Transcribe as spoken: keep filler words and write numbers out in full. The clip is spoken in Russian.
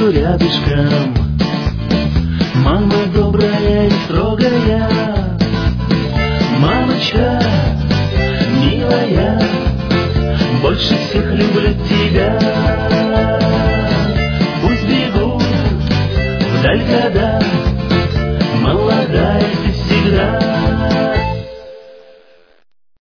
буду рядышком. Мама добрая и строгая, мамочка милая, больше всех люблю тебя.